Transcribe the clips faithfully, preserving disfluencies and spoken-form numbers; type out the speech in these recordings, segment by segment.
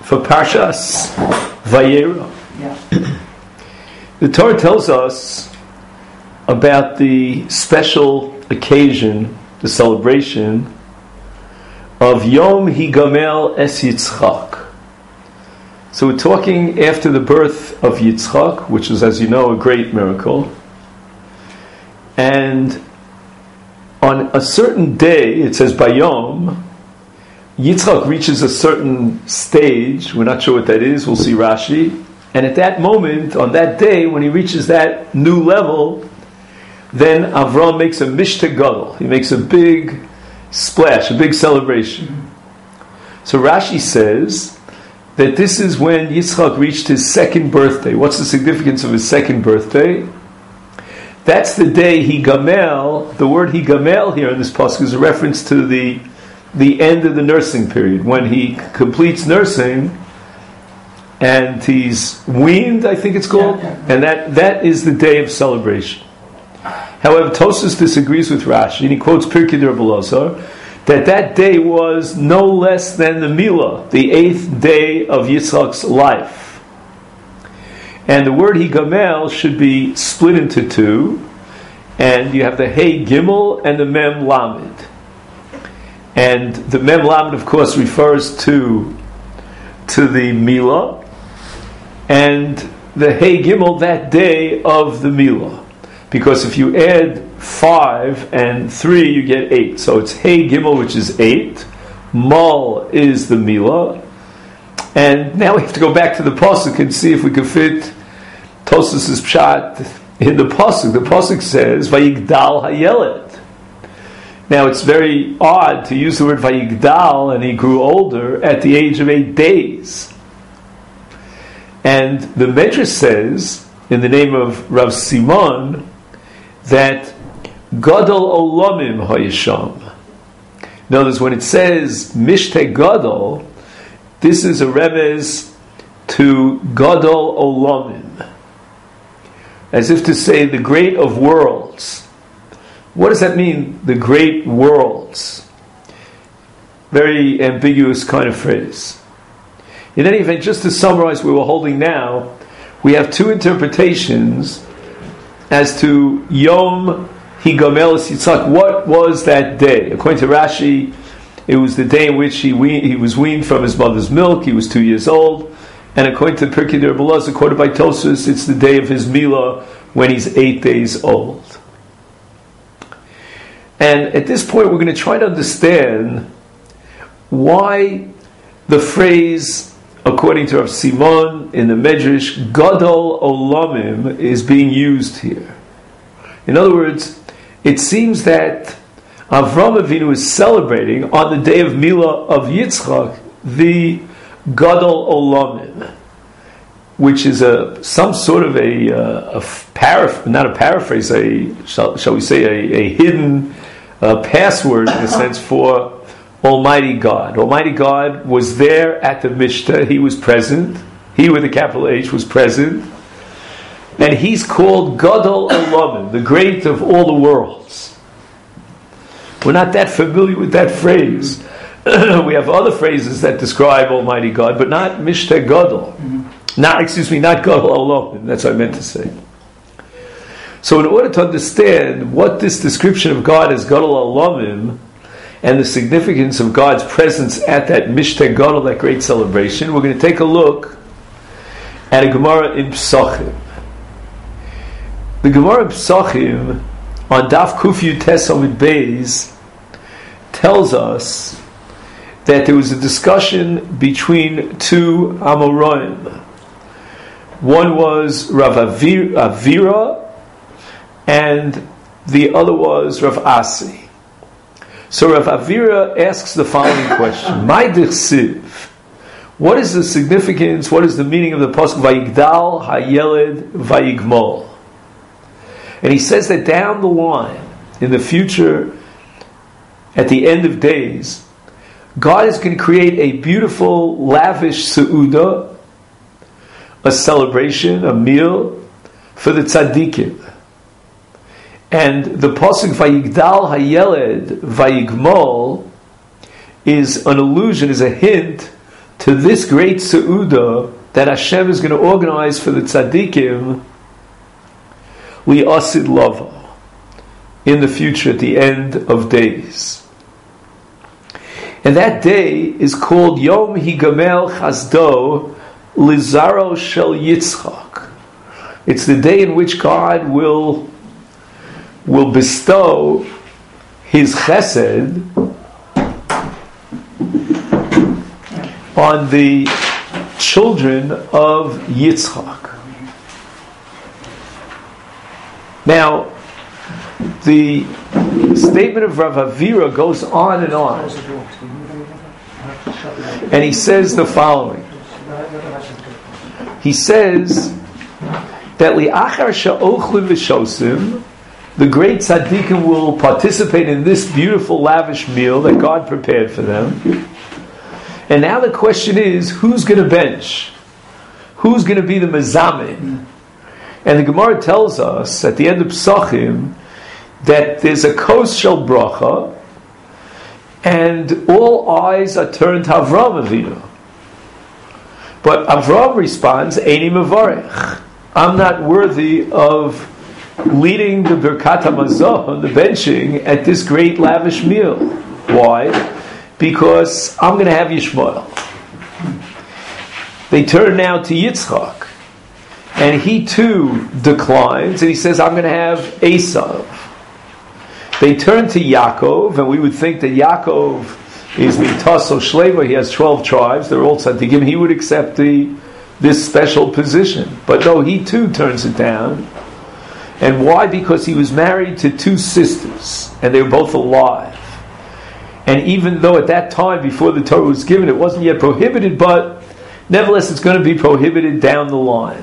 for Parshas Vayera. Yeah. The Torah tells us about the special occasion, the celebration of Yom Higamel Es Yitzchak. So we're talking after the birth of Yitzchak, which is, as you know, a great miracle. And on a certain day, it says Bayom, Yitzchak reaches a certain stage. We're not sure what that is. We'll see Rashi. And at that moment, on that day, when he reaches that new level, then Avram makes a Mishta Gadol. He makes a big splash, a big celebration. So Rashi says that this is when Yitzchak reached his second birthday. What's the significance of his second birthday? That's the day Higamel. The word Higamel here in this pasuk is a reference to the the end of the nursing period, when he completes nursing and he's weaned, I think it's called, yeah, yeah. and that, that is the day of celebration. However, Tosfos disagrees with Rashi, and he quotes Pirkei de Rabbi Elazar, that that day was no less than the Milah, the eighth day of Yitzchak's life. And the word Higamel should be split into two, and you have the Hey Gimel and the Mem Lamed. And the Mem Lamed, of course, refers to, to the Milah, and the Hey Gimel, that day of the Milah. Because if you add five and three, you get eight. So it's Hey Gimel, which is eight. Mul is the Milah. And now we have to go back to the Pasuk and see if we can fit Tosfos' Pshat in the Pasuk. The Pasuk says, Vayigdal HaYeled. Now it's very odd to use the word Vayigdal, and he grew older at the age of eight days. And the Medrash says, in the name of Rav Simon, that Gadol Olamim Hayisham. In other words, when it says Mishte Gadol, this is a remez to Gadol Olamim, as if to say the great of worlds. What does that mean, the great worlds? Very ambiguous kind of phrase. In any event, just to summarize what we're holding now, we have two interpretations as to Yom Higamel Es Yitzchak. What was that day? According to Rashi, it was the day in which he we, he was weaned from his mother's milk. He was two years old. And according to Pirkei de Rabbi Elazar, quoted by Tosfos, it's the day of his Milah when he's eight days old. And at this point, we're going to try to understand why the phrase, according to Rav Simon in the Medrash, Gadol Olamim, is being used here. In other words, it seems that Avram Avinu is celebrating on the day of Milah of Yitzchak the Gadol Olamim, which is a some sort of a, a, a paraph- not a paraphrase, a shall, shall we say a, a hidden uh, password in a sense for Almighty God. Almighty God was there at the Mishta. He was present. He with a capital H was present. And he's called Gadol Olamim, the great of all the worlds. We're not that familiar with that phrase. We have other phrases that describe Almighty God, but not Mishta Gadol. Mm-hmm. Not, excuse me, not Gadol Olamim. That's what I meant to say. So in order to understand what this description of God as Gadol Olamim and the significance of God's presence at that Mishta Gadol, that great celebration, we're going to take a look at a Gemara in Psachim. The Gemara in Psachim on Daf Kuf Yud Tes Amud Beis tells us that there was a discussion between two Amoraim. One was Rav Avira, and the other was Rav Asi. So Rav Avira asks the following question: My dichsiv, what is the significance, what is the meaning of the pasuk Vayigdal Hayeled Vayigmol? And he says that down the line, in the future, at the end of days, God is going to create a beautiful, lavish seudah, a celebration, a meal for the tzaddikim. And the pasuk Vayigdal Hayeled Vayigmol is an allusion, is a hint to this great Seudah that Hashem is going to organize for the tzaddikim, li asid lava, in the future at the end of days. And that day is called Yom Higamel Chasdo Lizaro Shel Yitzchak. It's the day in which God will will bestow His chesed on the children of Yitzchak. Now, the statement of Rav Avira goes on and on, and he says the following. He says that li'achar sha'ochlim v'shosim, the great tzaddikim will participate in this beautiful lavish meal that God prepared for them. And now the question is, who's going to bench? Who's going to be the mezamin? And the Gemara tells us at the end of Psachim that there's a kos shel bracha, and all eyes are turned to Avram Avinu. But Avram responds, Eini mevarech. I'm not worthy of leading the Birkat HaMazon, the benching, at this great lavish meal. Why? Because I'm going to have Yishmael. They turn now to Yitzchak, and he too declines, and he says, I'm going to have Esav. They turn to Yaakov, and we would think that Yaakov is Mitaso Shleva, he has twelve tribes, they're all tzaddikim, he would accept the this special position. But no, he too turns it down. And why? Because he was married to two sisters, and they were both alive. And even though at that time, before the Torah was given, it wasn't yet prohibited, but nevertheless it's going to be prohibited down the line.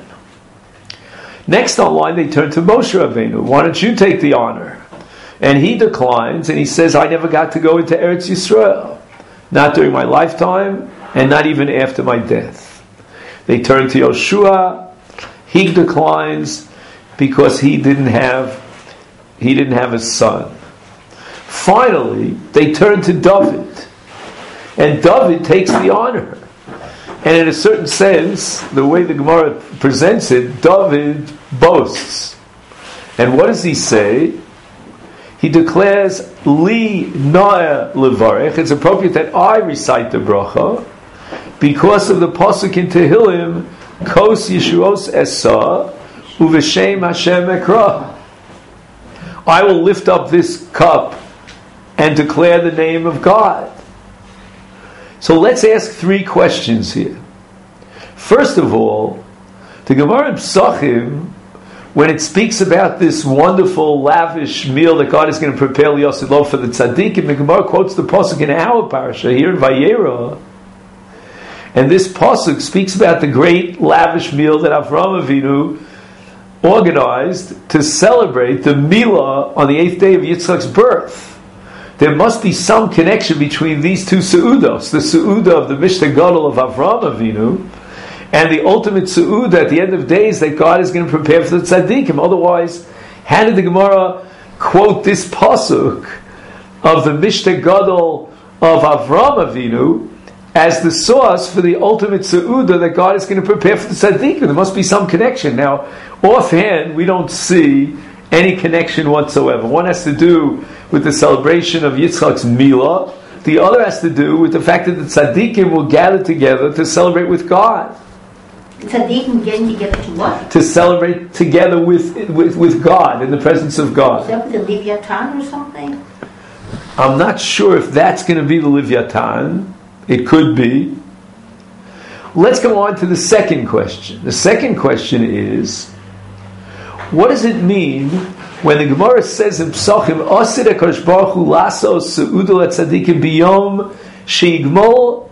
Next on line, they turn to Moshe Rabbeinu. Why don't you take the honor? And he declines, and he says, I never got to go into Eretz Yisrael. Not during my lifetime, and not even after my death. They turn to Yoshua. He declines because he didn't have he didn't have a son. Finally, they turn to David, and David takes the honor. And in a certain sense, the way the Gemara presents it, David boasts. And what does he say? He declares, Li Noah Levarech. It's appropriate that I recite the bracha because of the pasuk in Tehillim, Kos Yeshuos Esa Uveshem Hashem Ekra. I will lift up this cup and declare the name of God. So let's ask three questions here. First of all, the Gemara in Psachim, when it speaks about this wonderful, lavish meal that God is going to prepare Liyasid Lo for the tzaddikim, the Gemara quotes the pasuk in our parasha here in Vayera, and this pasuk speaks about the great, lavish meal that Avraham Avinu organized to celebrate the Milah on the eighth day of Yitzchak's birth. There must be some connection between these two Seudos, the Seudah of the Mishnah Gadol of Avraham Avinu, and the ultimate Seudah at the end of days that God is going to prepare for the tzaddikim. Otherwise, how did the Gemara quote this pasuk of the Mishnah Gadol of Avraham Avinu as the source for the ultimate Seudah that God is going to prepare for the tzaddikim? There must be some connection. Now, offhand, we don't see any connection whatsoever. One has to do with the celebration of Yitzchak's Milah. The other has to do with the fact that the tzaddikim will gather together to celebrate with God. Tzaddikim getting together to what? To celebrate together with, with with God, in the presence of God. Is that with the Leviathan or something? I'm not sure if that's going to be the Leviathan. It could be. Let's go on to the second question. The second question is, what does it mean when the Gemara says in Psachim, Asid HaKadosh Baruch Hu lasos seudul tzadikim biyom sheigmol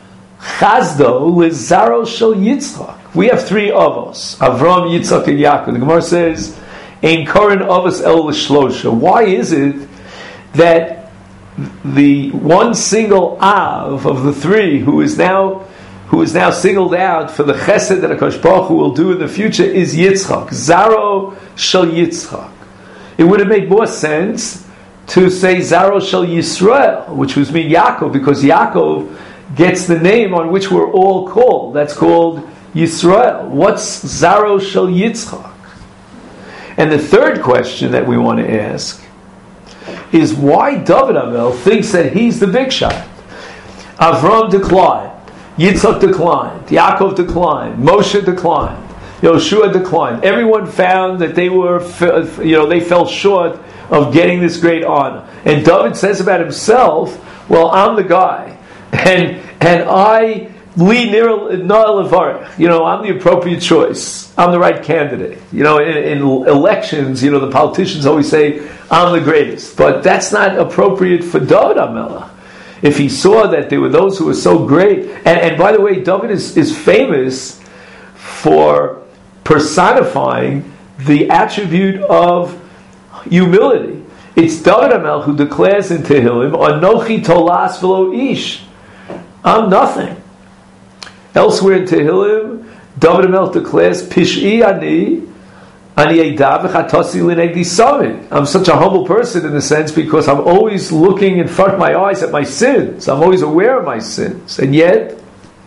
chazdo lezaro shel Yitzchak. We have three avos, Avram, Yitzchak, and Yaakov. The Gemara says, Ein koren avos el l'shlosha. Why is it that the one single av of the three who is now who is now singled out for the chesed that HaKadosh Baruch Hu will do in the future is Yitzchak, Zaro shel Yitzchak? It would have made more sense to say Zaro shel Yisrael, which would mean Yaakov, because Yaakov gets the name on which we're all called. That's called Yisrael. What's Zaro Shel Yitzchak? And the third question that we want to ask is why David HaMelech thinks that he's the big shot. Avram declined, Yitzchak declined, Yaakov declined, Moshe declined, Yoshua declined. Everyone found that they were, you know, they fell short of getting this great honor. And David says about himself, well, I'm the guy. And and I Li Nir Levarech. You know, I'm the appropriate choice. I'm the right candidate. You know, in, in elections, you know, the politicians always say, I'm the greatest. But that's not appropriate for David HaMelech. If he saw that there were those who were so great, and, and by the way, David is, is famous for personifying the attribute of humility. It's David HaMelech who declares in Tehillim, Anochi tolas v'lo ish. I'm nothing. Elsewhere in Tehillim, David HaMelech declares, Pish'i ani, ani eidav v'chatasi l'negdi samid. I'm such a humble person in the sense because I'm always looking in front of my eyes at my sins. I'm always aware of my sins. And yet,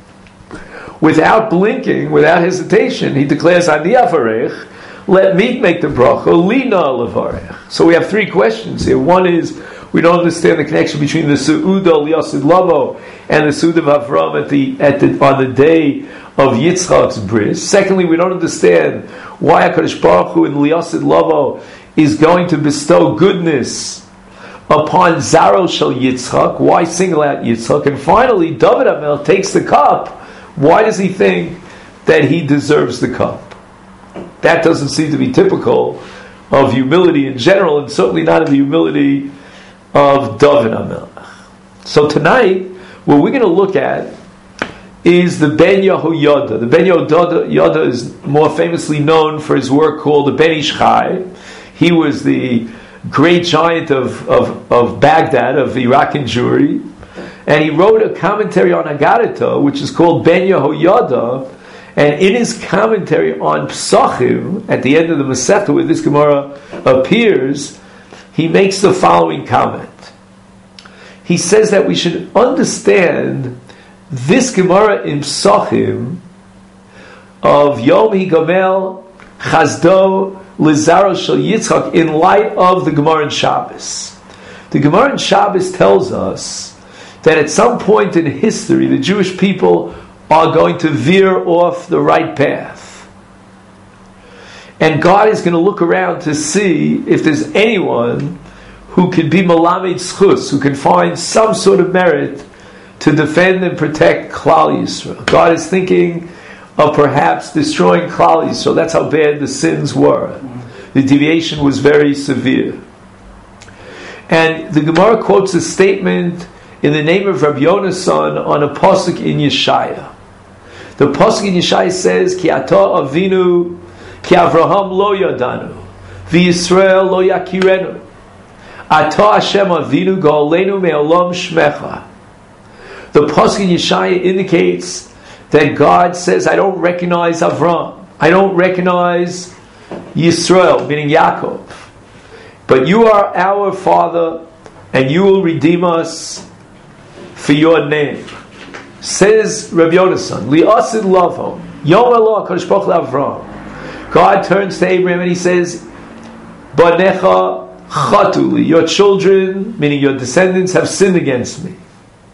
without blinking, without hesitation, he declares, Ani avarech, let me make the bracha, lina levarech. So we have three questions here. One is, we don't understand the connection between the Su'uda Liyasid Lavo and the Su'uda of Avram at the, at the, on the day of Yitzchak's bris. Secondly, we don't understand why HaKadosh Baruch Hu in Liyasid Lavo is going to bestow goodness upon Zaro Shel Yitzchak. Why single out Yitzchak? And finally, David HaMelech takes the cup. Why does he think that he deserves the cup? That doesn't seem to be typical of humility in general, and certainly not of the humility of David HaMelech. So tonight, what we're going to look at is the Ben Yehoyada. The Ben Yehoyada is more famously known for his work called the Ben Ish Chai. He was the great giant of, of, of Baghdad, of Iraqi Jewry, and he wrote a commentary on Haggadah, which is called Ben Yehoyada. And in his commentary on Psachim, at the end of the Masechta where this Gemara appears, he makes the following comment. He says that we should understand this Gemara in Psachim of Yom Higamel Chazdo Lizaro Shel Yitzchak in light of the Gemara in Shabbos. The Gemara in Shabbos tells us that at some point in history the Jewish people are going to veer off the right path. And God is going to look around to see if there's anyone who can be Malamed Schus, who can find some sort of merit to defend and protect Klal Yisrael. God is thinking of perhaps destroying Klal Yisrael. That's how bad the sins were. The deviation was very severe. And the Gemara quotes a statement in the name of Rabbi Yonasan on a pasuk in Yeshaya. The pasuk in Yeshaya says, Ki ata avinu, ki Avraham lo yadanu, v'Yisrael lo yakirenu. Ata Hashem avinu ga'olenu me'olam shmecha. The pasuk in Yeshaya indicates that God says, I don't recognize Avram. I don't recognize Yisrael, meaning Yaakov. But you are our Father, and you will redeem us for your name. Says Rabbi Yonasan, Li'asid lavo, Yom Allah Kadosh Baruch Hu Avram. God turns to Abraham and he says, Banecha chatuli, your children, meaning your descendants, have sinned against me.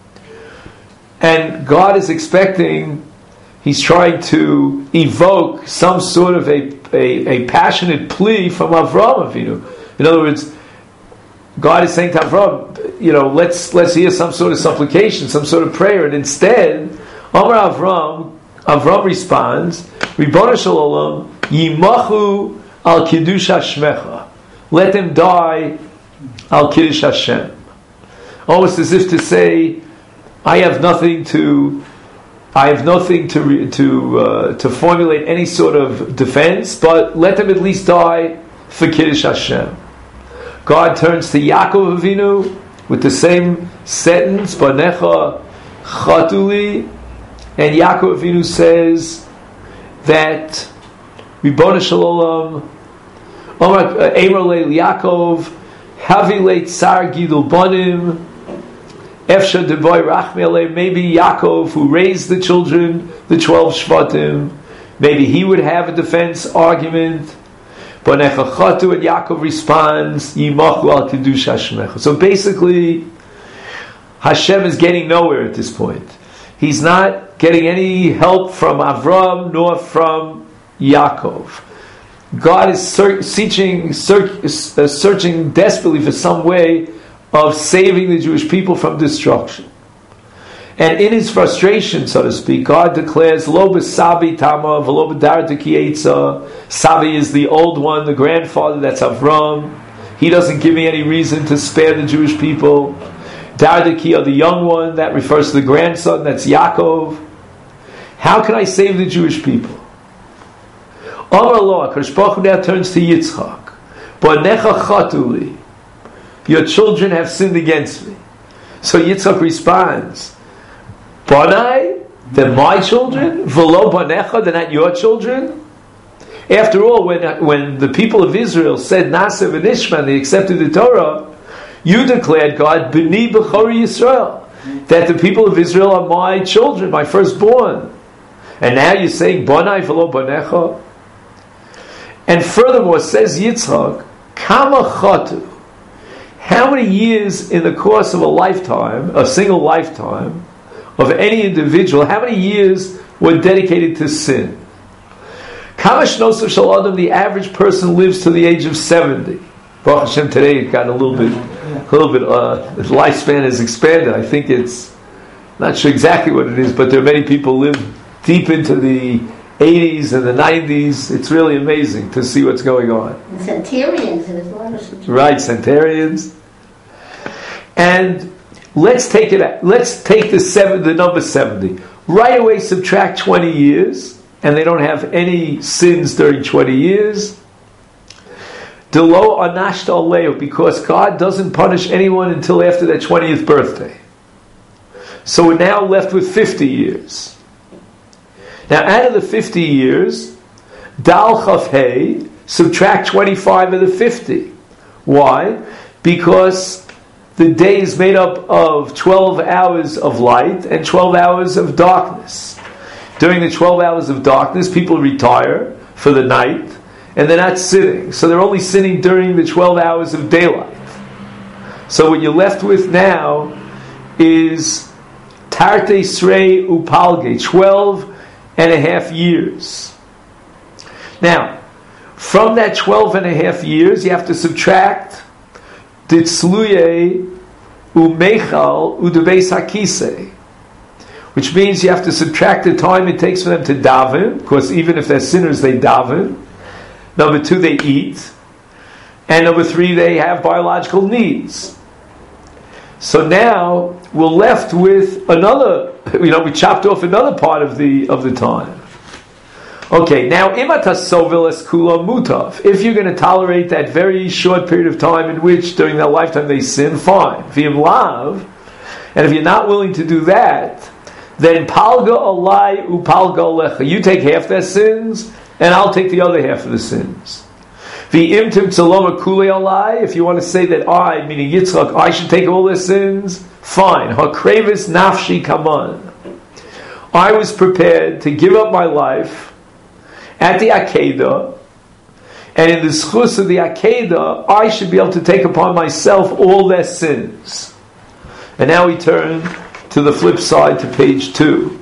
And God is expecting, he's trying to evoke some sort of a, a, a passionate plea from Avram Avinu. In other words, God is saying to Avram, you know, let's let's hear some sort of supplication, some sort of prayer. And instead, Amar Avram, Avram responds, Ribono shel olam, yimachu al kiddush Hashmecha. Let them die al kiddush Hashem. Almost as if to say, I have nothing to, I have nothing to to uh, to formulate any sort of defense, but let them at least die for kiddush Hashem. God turns to Yaakov Avinu with the same sentence, Banecha Chatuli, and Yaakov Avinu says that Ribono shel olam, Amar Le Yaakov, Havi Le Tsar Gidul Banim, Efsha Devoy Rachmele, maybe Yaakov, who raised the children, the twelve Shvatim, maybe he would have a defense argument. But Nechachatu, and Yaakov responds, Yimachu al Kiddush Hashmecha. So basically, Hashem is getting nowhere at this point. He's not getting any help from Avram nor from Yaakov. God is ser- searching, search, uh, searching desperately for some way of saving the Jewish people from destruction. And in his frustration, so to speak, God declares, Lo b'sabi tama v'lo b'darta ki eitza. Sabi is the old one, the grandfather, that's Avram. He doesn't give me any reason to spare the Jewish people. Darta ki, the young one, that refers to the grandson, that's Yaakov. How can I save the Jewish people? Amar Allah, Kadosh Baruch Hu now turns to Yitzchak. Banecha chatuli. Your children have sinned against me. So Yitzchak responds, Banai, they're my children? V'lo banecha, they're not your children? After all, when, when the people of Israel said Naaseh v'nishma, they accepted the Torah, you declared, God, B'ni b'chori Yisrael, that the people of Israel are my children, my firstborn. And now you're saying, Banai v'lo banecha? And furthermore, says Yitzchak, Kama chatu. How many years in the course of a lifetime, a single lifetime, of any individual, how many years were dedicated to sin? Kama shnosav shel adam, the average person lives to the age of seventy. Baruch Hashem, today it got a little bit, a little bit, uh, the lifespan has expanded. I think it's, not sure exactly what it is, but there are many people who live deep into the eighties and the nineties. It's really amazing to see what's going on. And centurions and as long as right, centurions. And let's take it. Let's take the seven, the number seventy. Right away, subtract twenty years, and they don't have any sins during twenty years. Delo anashta aleo, because God doesn't punish anyone until after their twentieth birthday. So we're now left with fifty years. Now, out of the fifty years, Dal Chaf Hey, subtract twenty-five of the fifty. Why? Because the day is made up of twelve hours of light and twelve hours of darkness. During the twelve hours of darkness, people retire for the night, and they're not sinning. So they're only sinning during the twelve hours of daylight. So what you're left with now is Tarte Srei Upalge, twelve and a half years. Now, from that twelve and a half years, you have to subtract Ditzluye Umechal Udebeis Hakise, which means you have to subtract the time it takes for them to daven, because even if they're sinners, they daven. Number two, they eat. And number three, they have biological needs. So now we're left with another, you know, we chopped off another part of the of the time. Okay, now imatasovilas kula mutav. If you're going to tolerate that very short period of time in which during their lifetime they sin, fine. V'im lav, and if you're not willing to do that, then palga alai upalga alecha. You take half their sins, and I'll take the other half of the sins. V'im tim tzaloma kule alai. If you want to say that I, meaning Yitzchak, I should take all their sins, fine. Hakrevis nafshi kaman. I was prepared to give up my life at the Akedah, and in the schus of the Akedah, I should be able to take upon myself all their sins. And now we turn to the flip side, to page two.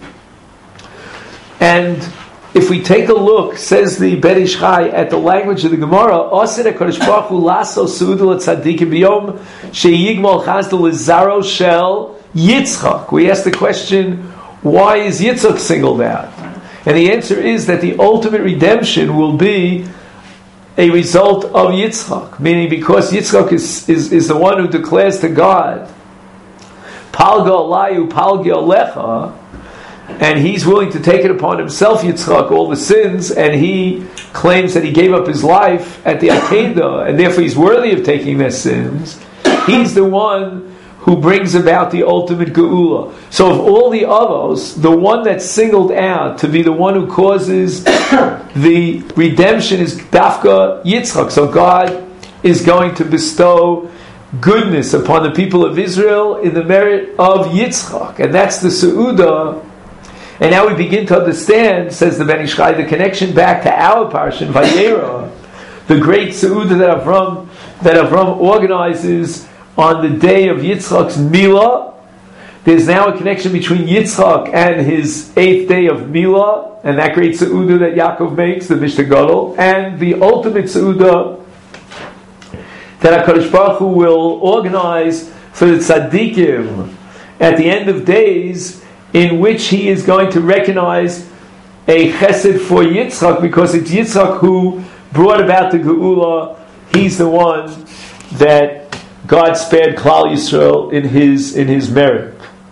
And if we take a look, says the Ben Ish Chai, at the language of the Gemara, Osir HaKadosh Baruch Hu laso su'udu l'tzadikim b'yom she'yigmol chazda l'zaro shel Yitzchak. We ask the question, why is Yitzchak singled out? And the answer is that the ultimate redemption will be a result of Yitzchak, meaning because Yitzchak is, is, is the one who declares to God, Palga alayu, palga alecha, and he's willing to take it upon himself, Yitzchak, all the sins, and he claims that he gave up his life at the Akedah, and therefore he's worthy of taking their sins. He's the one who brings about the ultimate geula. So of all the others, the one that's singled out to be the one who causes the redemption is Dafka Yitzchak. So God is going to bestow goodness upon the people of Israel in the merit of Yitzchak. And that's the Seudah. And now we begin to understand, says the Ben Ish Chai, the connection back to our parsha, Vayera, the great Seudah that Avram, that Avram organizes on the day of Yitzchak's Milah. There's now a connection between Yitzchak and his eighth day of Milah, and that great Seudah that Yaakov makes, the Mishnah Gadol, and the ultimate Seudah that HaKadosh Baruch Hu will organize for the tzaddikim at the end of days, in which he is going to recognize a chesed for Yitzchak, because it's Yitzchak who brought about the Geula. He's the one that God spared Klal Yisrael in his in his merit.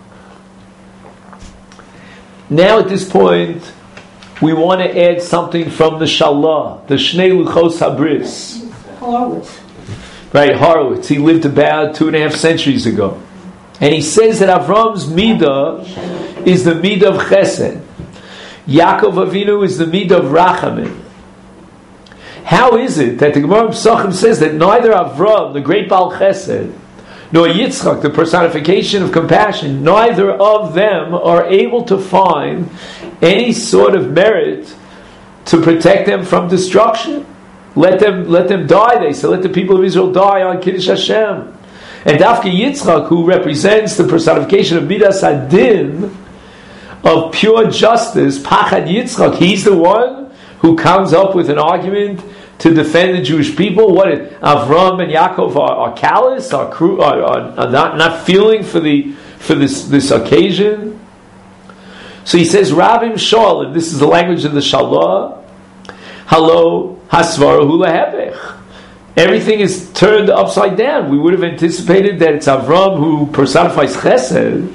Now at this point, we want to add something from the Shalah, the Shnei Luchos Habris. Horowitz. Right, Horowitz. He lived about two and a half centuries ago. And he says that Avram's Midah is the Midah of Chesed. Yaakov Avinu is the Midah of Rachamim. How is it that the Gemara Pesachim says that neither Avram, the great Baal Chesed, nor Yitzchak, the personification of compassion, neither of them are able to find any sort of merit to protect them from destruction? Let them, let them die, they say. Let the people of Israel die on Kiddush Hashem. And Dafka Yitzchak, who represents the personification of Midas Hadin, of pure justice, Pachad Yitzchak, he's the one who comes up with an argument to defend the Jewish people. What, Avram and Yaakov are, are callous, are, cru- are, are, are not, not feeling for the for this, this occasion? So he says, Rabim Shoalim, this is the language of the Shalah, Halo Hasvara Hula Hebech. Everything is turned upside down. We would have anticipated that it's Avram who personifies Chesed,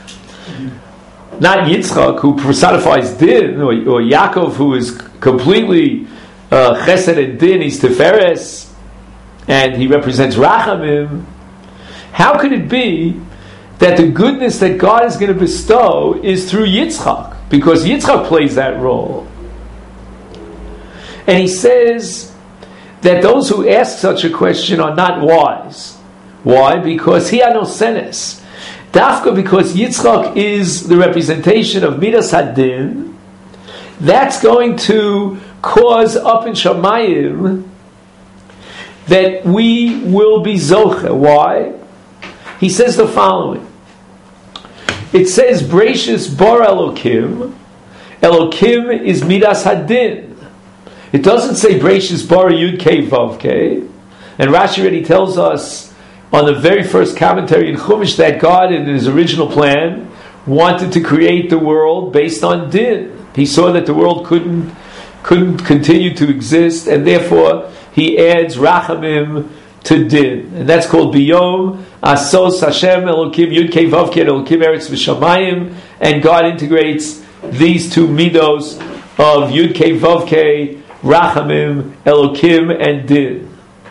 not Yitzchak who personifies Din, or, or Yaakov who is completely uh, Chesed and Din. He's Tiferes, and he represents Rachamim. How could it be that the goodness that God is going to bestow is through Yitzchak? Because Yitzchak plays that role. And he says that those who ask such a question are not wise. Why? Because he had no senes. Dafka, because Yitzchak is the representation of Midas Hadin, that's going to cause up in Shamayim that we will be Zoche. Why? He says the following. It says, Breishis bar Elokim. Elokim is Midas Hadin. It doesn't say Breishis bar Yud Kei Vav Kei. And Rashi already tells us on the very first commentary in Chumash that God, in his original plan, wanted to create the world based on Din. He saw that the world couldn't couldn't continue to exist, and therefore he adds Rachamim to Din. And that's called Biyom Asos Hashem Elokim Yud Kei Vav Kei Elokim Eretz V'Shamayim, and God integrates these two midos of Yud Kei Vav Kei, Rachamim, Elokim, and Din.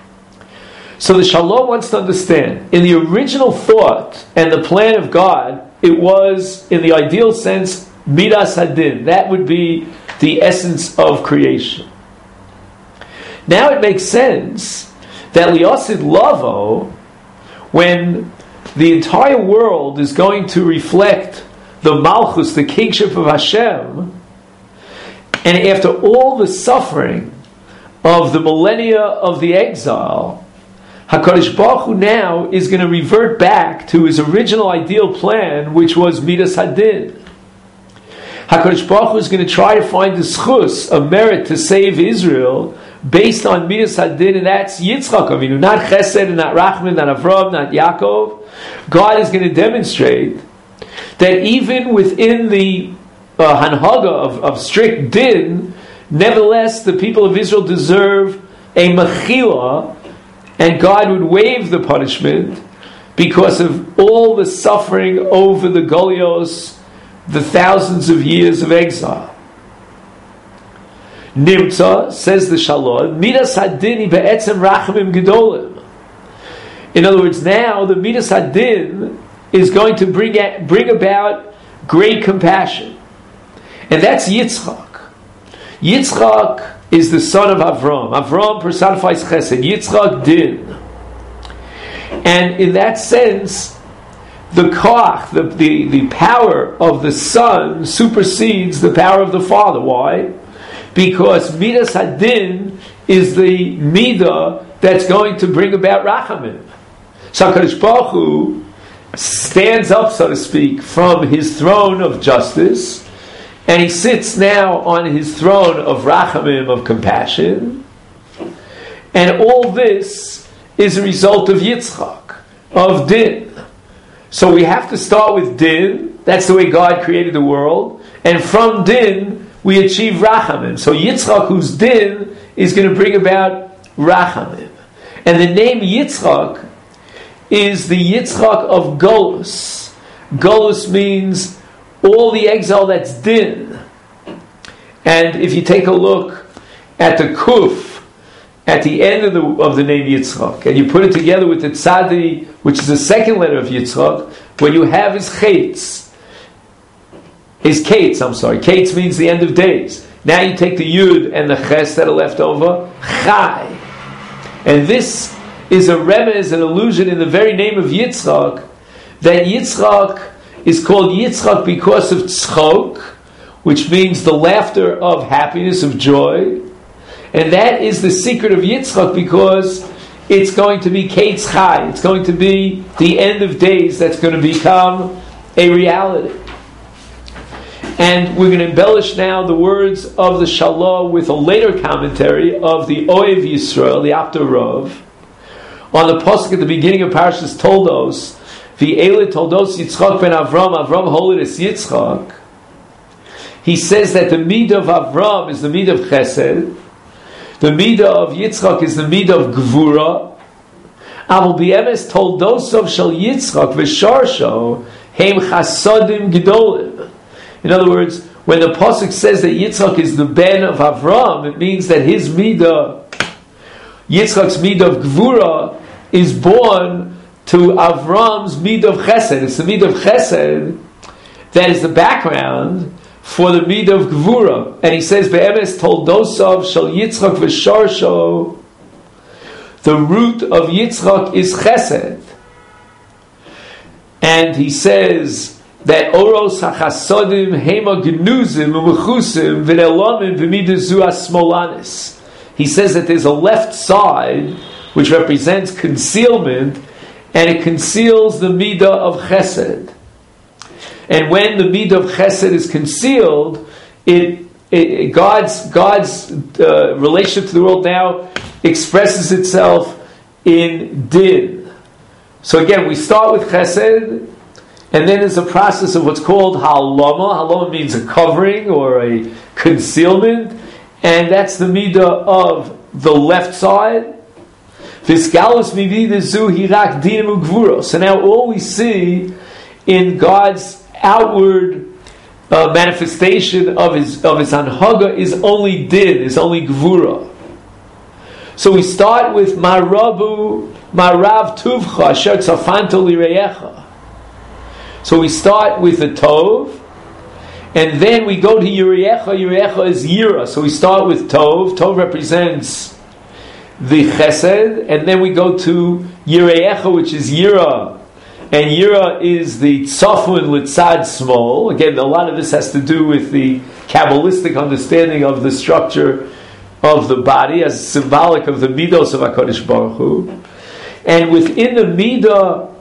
So the Shalom wants to understand, in the original thought and the plan of God, it was, in the ideal sense, Midas Hadin. That would be the essence of creation. Now it makes sense that Liosid Lavo, when the entire world is going to reflect the Malchus, the kingship of Hashem, and after all the suffering of the millennia of the exile, HaKadosh Baruch Hu now is going to revert back to his original ideal plan, which was Midas Hadin. HaKadosh Baruch Hu is going to try to find the schus, a merit to save Israel, based on Midas Hadin, and that's Yitzchak Avinu, not Chesed, and not Rachman, not Avram, not Yaakov. God is going to demonstrate that even within the uh, Hanhaga of, of strict Din, nevertheless the people of Israel deserve a Mechila, and God would waive the punishment because of all the suffering over the Golios, the thousands of years of exile. Nimtza, says the Shalom, Midas Hadini be'etzem rachamim gedolim. In other words, now the Midas Hadin is going to bring at, bring about great compassion. And that's Yitzchak. Yitzchak is the son of Avram. Avram personifies Chesed. Yitzchak Din. And in that sense, the koach, the, the, the power of the Son supersedes the power of the Father. Why? Because Midas Hadin is the Midah that's going to bring about Rachamim. So HaKadosh Baruch Hu stands up, so to speak, from his throne of justice, and he sits now on his throne of Rachamim, of compassion, and all this is a result of Yitzchak, of Din. So we have to start with Din. That's the way God created the world. And from Din, we achieve Rachamim. So Yitzchak, who's Din, is going to bring about Rachamim. And the name Yitzchak is the Yitzchak of Golus. Golus means all the exile that's Din. And if you take a look at the Kuf, at the end of the of the name Yitzchak, and you put it together with the Tzadi, which is the second letter of Yitzchak, what you have is Chetz. Is Kates, I'm sorry. Kates means the end of days. Now you take the Yud and the Ches that are left over, Chai. And this is a remez, an allusion in the very name of Yitzchak, that Yitzchak is called Yitzchak because of Tzchok, which means the laughter of happiness, of joy. And that is the secret of Yitzchak, because it's going to be Kates Chai. It's going to be the end of days that's going to become a reality. And we're going to embellish now the words of the Shalah with a later commentary of the Oev Yisrael, the Apter Rav, on the pasuk at the beginning of Parashas Toldos, V'ele Toldos Yitzchak ben Avram, Avram Holiness Yitzchak. He says that the midah of Avram is the midah of Chesed, the midah of Yitzchak is the midah of Gvura. Aval b'emes Toldosov shel Yitzchak v'sharsho heim chasodim gedolim. In other words, when the pasuk says that Yitzchak is the ben of Avram, it means that his midah, Yitzchak's midah of Gvura, is born to Avram's midah of Chesed. It's the midah of Chesed that is the background for the midah of Gvura. And he says, Be'emes Toldosav shel Yitzchak v'sharsho, the root of Yitzchak is Chesed. And he says that Oros HaChasodim Hema Gnuzim U'Mechusim V'Ne'elamim V'Midah Zu HaSmolanis. He says that there's a left side which represents concealment, and it conceals the midah of Chesed. And when the midah of Chesed is concealed, it, it God's God's uh, relationship to the world now expresses itself in Din. So again, we start with Chesed, and then there's a process of what's called Halama. Halama means a covering or a concealment, and that's the midah of the left side. Visgalus mividah zu hirak dinim ugvuros. So now all we see in God's outward uh, manifestation of his of his anhaga is only din, is only gvura. So we start with marabu marav tuvcha asher tzafanto lireyecha. So we start with the tov, and then we go to yireyecha. Yireyecha is yira. So we start with tov. Tov represents the chesed, and then we go to yireyecha, which is yira. And Yira is the tzafun litzad small. Again, a lot of this has to do with the Kabbalistic understanding of the structure of the body as symbolic of the midos of HaKadosh Baruch Hu. And within the midah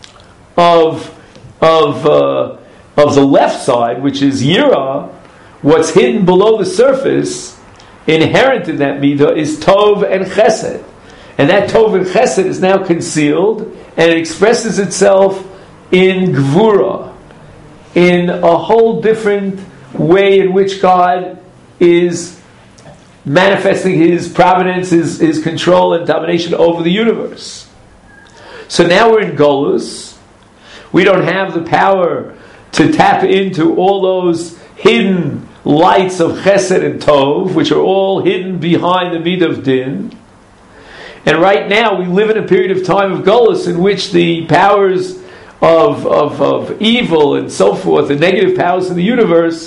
of of uh, of the left side, which is Yira, what's hidden below the surface, inherent in that midah, is Tov and Chesed. And that Tov and Chesed is now concealed, and it expresses itself in Gvura, in a whole different way in which God is manifesting His providence, His, His control and domination over the universe. So now we're in Golus. We don't have the power to tap into all those hidden lights of Chesed and Tov, which are all hidden behind the midah of Din. And right now we live in a period of time of Golus in which the powers of, of, of evil and so forth, the negative powers in the universe,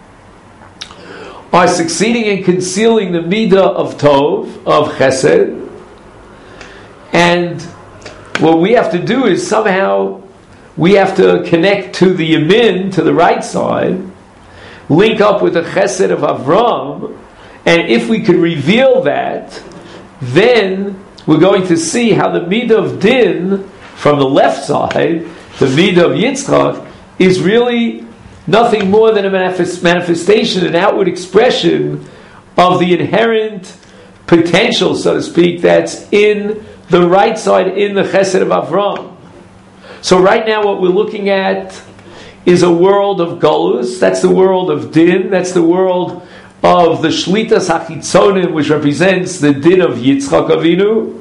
are succeeding in concealing the midah of Tov, of Chesed. And what we have to do is somehow we have to connect to the Yamin, to the right side, link up with the Chesed of Avram, and if we could reveal that, then we're going to see how the Midah of Din, from the left side, the Midah of Yitzchak, is really nothing more than a manifest, manifestation, an outward expression of the inherent potential, so to speak, that's in the right side, in the Chesed of Avram. So right now what we're looking at is a world of Golus, that's the world of Din, that's the world of the Shlitas HaChitzonim, which represents the Din of Yitzchak Avinu.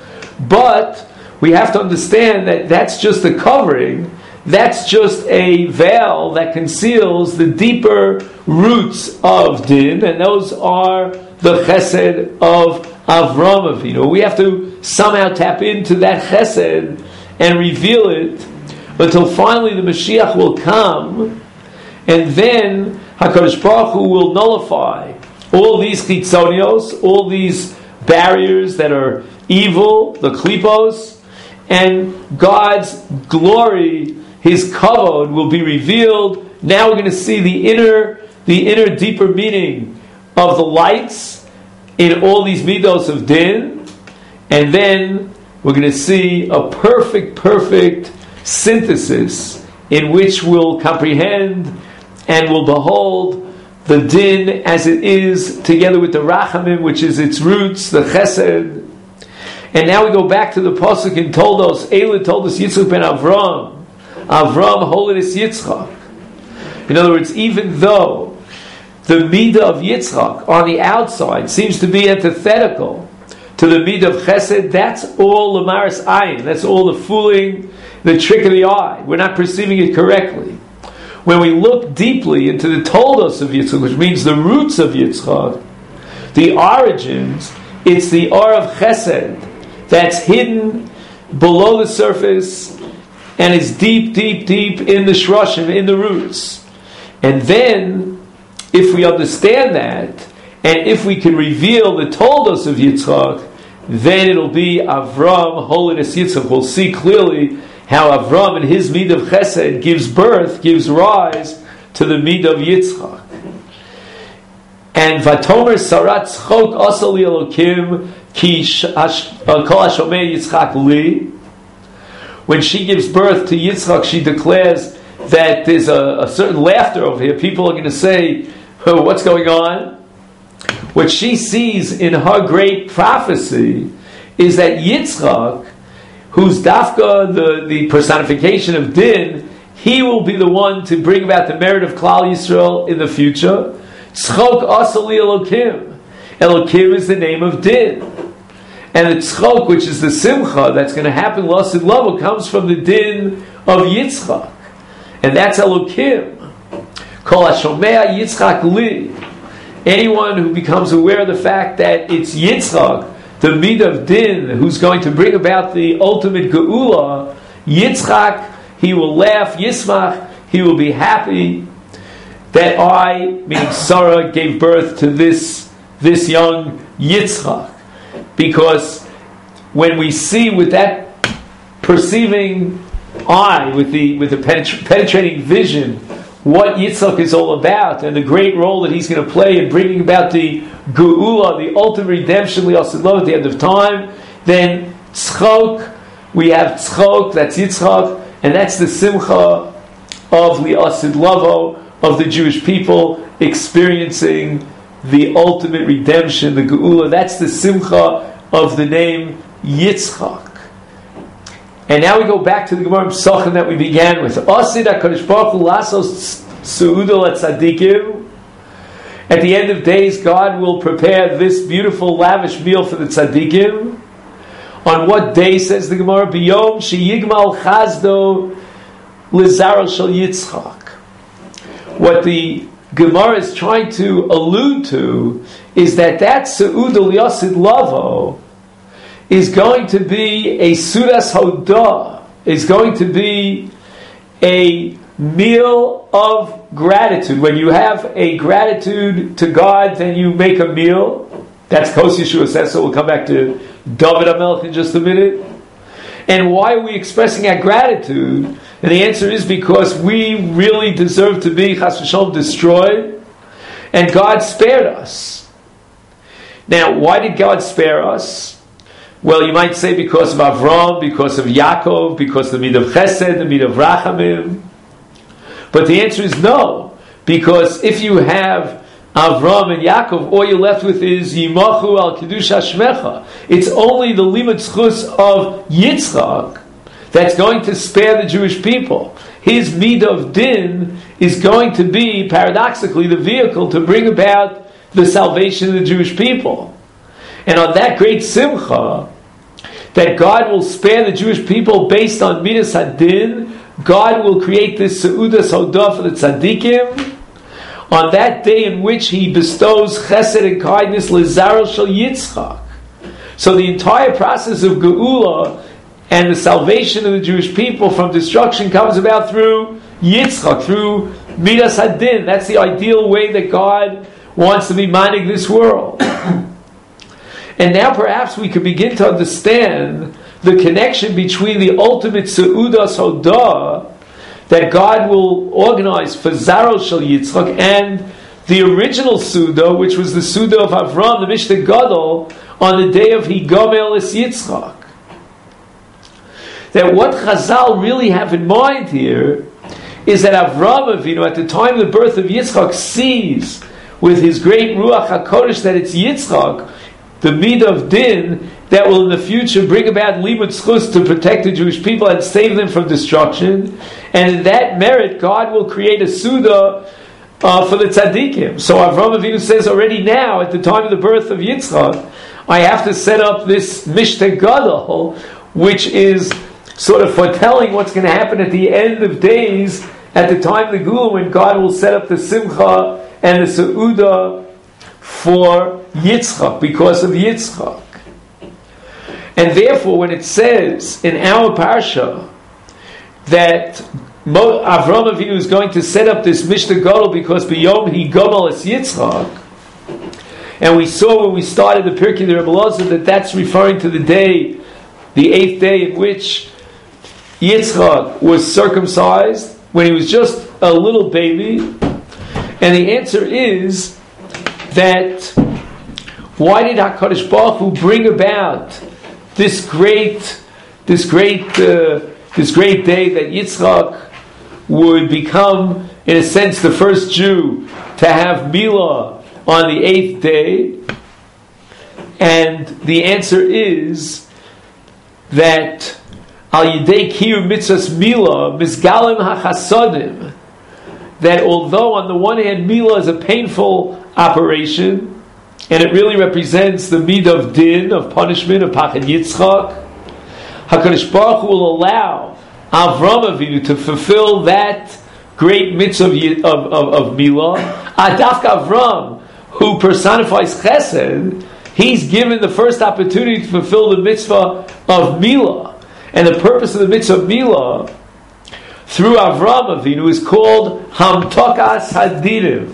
But we have to understand that that's just a covering, that's just a veil that conceals the deeper roots of Din, and those are the Chesed of Avram Avinu. We have to somehow tap into that Chesed and reveal it until finally the Mashiach will come, and then HaKadosh Baruch Hu will nullify all these chitzonios, all these barriers that are evil, the klipos, and God's glory, His kavod, will be revealed. Now we're going to see the inner, the inner deeper meaning of the lights in all these midos of Din, and then we're going to see a perfect, perfect synthesis in which we'll comprehend and will behold the Din as it is, together with the Rachamim, which is its roots, the Chesed. And now we go back to the Pasuk in Toldos. Eila told us Yitzchak ben Avram. Avram holiness Yitzchak. In other words, even though the Midah of Yitzchak on the outside seems to be antithetical to the Midah of Chesed, that's all the Maris Ayin. That's all the fooling, the trick of the eye. We're not perceiving it correctly. When we look deeply into the Toldos of Yitzchak, which means the roots of Yitzchak, the origins, it's the Or of Chesed that's hidden below the surface and is deep, deep, deep in the shroshim, in the roots. And then, if we understand that, and if we can reveal the Toldos of Yitzchak, then it'll be Avram, holiness Yitzchak. We'll see clearly how Avram and his Midah of Chesed gives birth, gives rise to the Midah of Yitzchak. And Vatomer Sarat Tzchok Asali Elokim Ki Kol Hashomei Yitzchak Li. When she gives birth to Yitzchak, she declares that there's a, a certain laughter over here. People are going to say, oh, what's going on? What she sees in her great prophecy is that Yitzchak, who's Dafka, the, the personification of Din, he will be the one to bring about the merit of Klal Yisrael in the future. Tzchok Asali Elokim. Elokim is the name of Din. And the Tzchok, which is the Simcha that's going to happen, Lasid Lavo, comes from the Din of Yitzchak. And that's Elokim. Kol HaShomea Yitzchak Li. Anyone who becomes aware of the fact that it's Yitzchak, the Midah of Din, who's going to bring about the ultimate Geula, Yitzchak, he will laugh, Yismach, he will be happy that I, meaning Sarah, gave birth to this, this young Yitzchak. Because when we see with that perceiving eye, with the, with the penetra- penetrating vision, what Yitzchak is all about, and the great role that he's going to play in bringing about the Geula, the ultimate redemption, Li'asid at the end of time, then Tzchok, we have Tzchok, that's Yitzchak, and that's the Simcha of Li'asid Lavo, of the Jewish people experiencing the ultimate redemption, the Geula. That's the Simcha of the name Yitzchak. And now we go back to the Gemara Pesachim that we began with. Asid HaKadosh Baruch Hu lasos su'udo letzadikim. At the end of days, God will prepare this beautiful, lavish meal for the tzadikim. On what day, says the Gemara? B'yom sheyigmal chazdo lizaro shel Yitzchak. What the Gemara is trying to allude to is that that su'udo liyasid lavo is going to be a sudas hodah, is going to be a meal of gratitude. When you have a gratitude to God, then you make a meal. That's Kos Yeshua says, so we'll come back to David HaMelech in just a minute. And why are we expressing our gratitude? And the answer is because we really deserve to be chas v'shalom destroyed, and God spared us. Now, why did God spare us? Well, you might say because of Avram, because of Yaakov, because of the midah of Chesed, the midah of Rachamim. But the answer is no, because if you have Avram and Yaakov, all you're left with is Yimachu al Kiddush Hashmecha. It's only the limud zchus of Yitzchak that's going to spare the Jewish people. His midah of din is going to be, paradoxically, the vehicle to bring about the salvation of the Jewish people. And on that great simcha, that God will spare the Jewish people based on midas hadin, God will create this seudas hodah for the tzaddikim, on that day in which He bestows chesed and kindness lezaro shel Yitzchak. So the entire process of geula and the salvation of the Jewish people from destruction comes about through Yitzchak, through midas hadin. That's the ideal way that God wants to be minding this world. And now perhaps we can begin to understand the connection between the ultimate seudas hodah that God will organize for Zaro Shel Yitzchak and the original Suda, which was the Suda of Avram, the Mishnah Gadol, on the day of Higomel es Yitzchak. That what Chazal really have in mind here is that Avram Avinu, at the time of the birth of Yitzchak, sees with his great Ruach HaKodesh that it's Yitzchak, the midah of din, that will in the future bring about limud zchus to protect the Jewish people and save them from destruction. And in that merit, God will create a Suda uh, for the tzaddikim. So Avraham Avinu says already now, at the time of the birth of Yitzchak, I have to set up this Mishteh Gadol, which is sort of foretelling what's going to happen at the end of days, at the time of the Gula, when God will set up the Simcha and the Seudah for Yitzchak, because of Yitzchak. And therefore, when it says in our parsha that Avram Avinu is going to set up this Mishnah Gadol because b'yom Higomel es Yitzchak, and we saw when we started the Pirkei the Rebbe Elazar that that's referring to the day, the eighth day in which Yitzchak was circumcised, when he was just a little baby. And the answer is that why did HaKadosh Baruch Hu bring about this great, this great, uh, this great day that Yitzchak would become, in a sense, the first Jew to have Milah on the eighth day? And the answer is that Al Yidei Kiyum Mitzvahs Milah Misgalim HaChasadim, that although on the one hand Milah is a painful operation, and it really represents the midah of din, of punishment, of Pachad Yitzchak, HaKadosh Baruch Hu will allow Avram Avinu to fulfill that great mitzvah of, of, of, of Milah. Adafka Avram, who personifies Chesed, he's given the first opportunity to fulfill the mitzvah of Milah. And the purpose of the mitzvah of Milah through Avram Avinu is called Hamtokas Hadinim,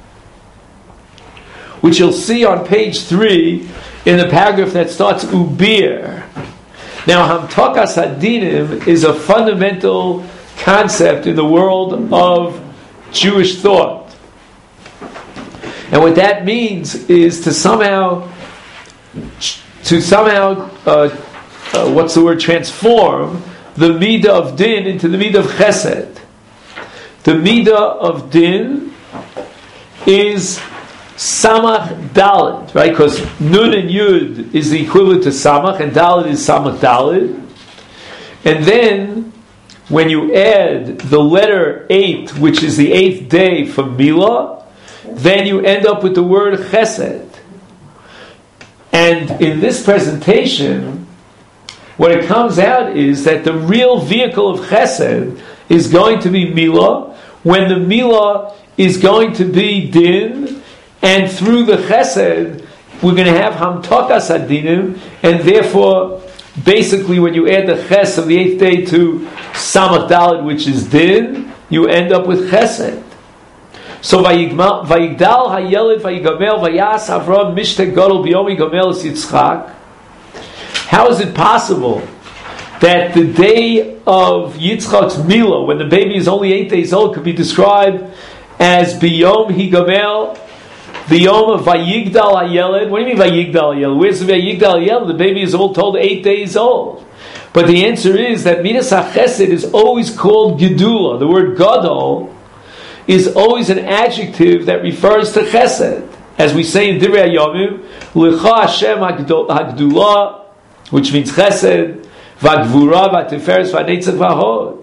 which you'll see on page three in the paragraph that starts Ubir. Now, Hamtokas Hadinim is a fundamental concept in the world of Jewish thought. And what that means is to somehow, to somehow, uh, uh, what's the word, transform the midah of din into the midah of chesed. The midah of din is Samach Daled, right? Because Nun and Yud is the equivalent to Samach, and Daled is Samach Daled. And then, when you add the letter eight, which is the eighth day for Milah, then you end up with the word Chesed. And in this presentation, what it comes out is that the real vehicle of Chesed is going to be Milah, when the Milah is going to be Din, and through the Chesed, we're going to have Hamtokas Hadinim, and therefore, basically, when you add the Ches of the eighth day to Samach Daled, which is Din, you end up with Chesed. So, Vayigdal Hayeled Vayigamel Vayas Avram Mishteh Gadol B'yom Yigamel Es Yitzchak. How is it possible that the day of Yitzchak's Milah, when the baby is only eight days old, could be described as Biyom Higamel, the Yom of Vayigdal HaYeled. What do you mean Vayigdal HaYeled? Where's the Vayigdal HaYeled? The baby is all told eight days old. But the answer is that Midas HaChesed is always called Gedula. The word Gadol is always an adjective that refers to Chesed. As we say in Divrei HaYomim, L'cha Hashem HaGdula, which means Chesed, V'Gvura, V'Tiferes, V'Netzach, V'Hod.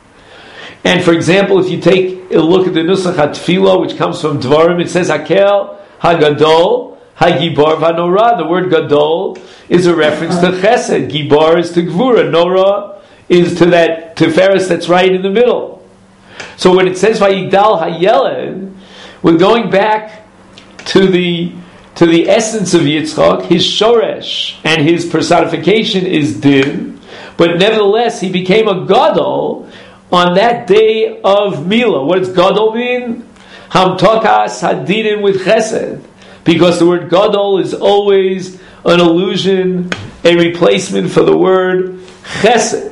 And for example, if you take a look at the Nusach HaTfilah, which comes from Dvarim, it says Hakel HaGadol HaGibor V'Norah. The word Gadol is a reference to Chesed. Gibor is to Gvura. Norah is to that Tiferes that's right in the middle. So when it says Vayigdal HaYeled, we're going back to the to the essence of Yitzchak. His shoresh and his personification is Din, but nevertheless he became a Gadol on that day of Milah. What does Gadol mean? Hamtokas Hadinim with Chesed, because the word Gadol is always an allusion, a replacement for the word Chesed.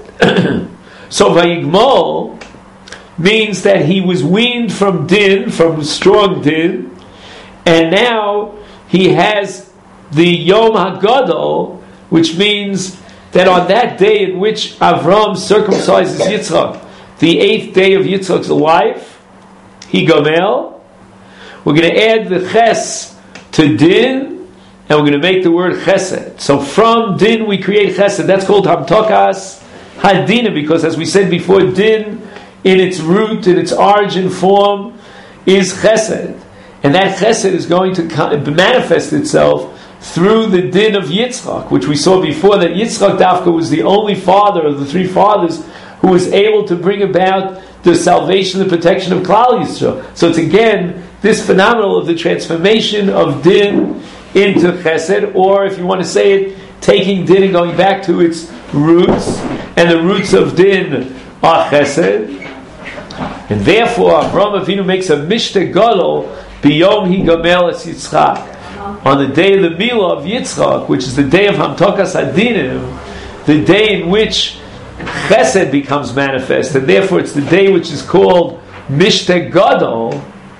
So Vayigmol means that he was weaned from Din, from strong Din, and now he has the Yom HaGadol, which means that on that day in which Avram circumcises Yitzchak, the eighth day of Yitzchak's life, Higamel, we're going to add the Ches to Din, and we're going to make the word Chesed. So from Din we create Chesed. That's called Hamtokas Hadina, because as we said before, Din in its root, in its origin form, is Chesed. And that Chesed is going to manifest itself through the Din of Yitzchak, which we saw before, that Yitzchak Dafka was the only father of the three fathers who was able to bring about the salvation, the protection of Klal Yisrael. So it's again this phenomenon of the transformation of Din into Chesed, or if you want to say it, taking Din and going back to its roots, and the roots of Din are Chesed. And therefore, Avraham Avinu makes a Mishte Gadol Biyom Higamel Es Yitzchak. On the day of the Milah of Yitzchak, which is the day of Hamtokas Hadinim, the day in which Chesed becomes manifest, and therefore it's the day which is called Mishte Gadol.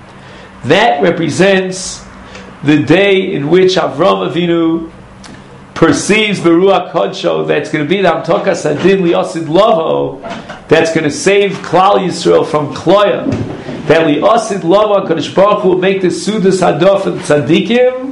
That represents the day in which Avraham Avinu perceives the Ruach Kodsho that's going to be the Hamtokas Hadin Li'asid Lavo, that's going to save Klal Yisrael from Kloya, that Li'asid Lavo Kadosh Baruch Hu will make the Sudas Hadof and Tzadikim,